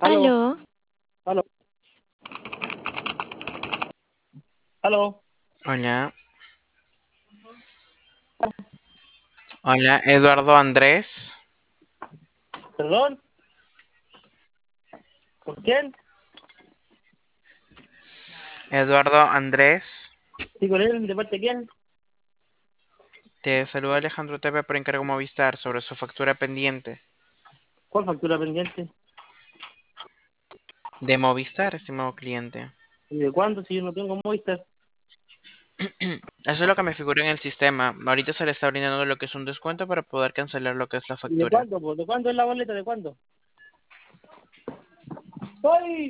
Aló, Aló, aló, aló. hola, hola, Eduardo Andrés, ¿Perdón? ¿Con quién? Eduardo Andrés, Sí, con él, ¿de parte de quién? te saluda Alejandro Tepe por encargo Movistar sobre su factura pendiente ¿Cuál factura pendiente? de Movistar, estimado cliente. ¿Y de cuándo? Si yo no tengo Movistar. Eso es lo que me figura en el sistema. Ahorita se le está brindando lo que es un descuento para poder cancelar lo que es la ¿Y de factura. cuándo? Pues, ¿de cuándo es la boleta? ¿De cuándo? ¡Ay!